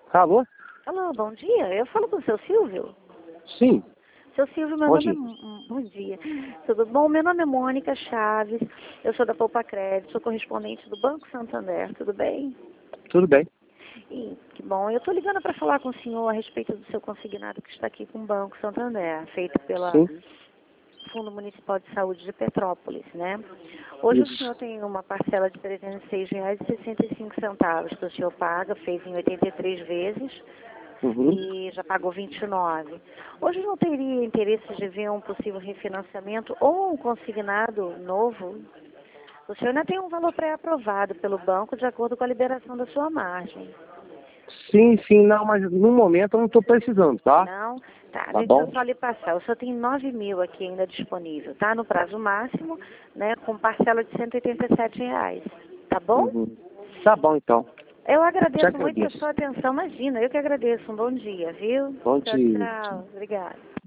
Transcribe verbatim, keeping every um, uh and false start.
Alô? Alô, bom dia. Eu falo com o seu Silvio. Sim. Seu Silvio, meu Bom nome é... dia. M- Bom dia. Tudo bom? Meu nome é Mônica Chaves. Eu sou da Poupa Crédito, sou correspondente do Banco Santander. Tudo bem? Tudo bem. E, que bom. Eu estou ligando para falar com o senhor a respeito do seu consignado que está aqui com o Banco Santander, feito pela Sim. Fundo Municipal de Saúde de Petrópolis, né? Hoje o senhor Isso. tem uma parcela de trezentos e seis reais e sessenta e cinco centavos que o senhor paga, fez em oitenta e três vezes. Uhum. E já pagou vinte e nove. Hoje não teria interesse de ver um possível refinanciamento ou um consignado novo? O senhor ainda tem um valor pré-aprovado pelo banco de acordo com a liberação da sua margem. Sim, sim, não, mas no momento eu não estou precisando, tá? Não? Tá, Tá deixa eu bom? só lhe passar. O senhor tem nove mil aqui ainda disponível, tá? No prazo máximo, né? Com parcela de cento e oitenta e sete reais. Tá bom? Uhum. Tá bom, então. Eu Te agradeço muito a agradeço. sua atenção. Imagina, eu que agradeço. Um bom dia, viu? Bom Tchau, dia. tchau. Obrigada.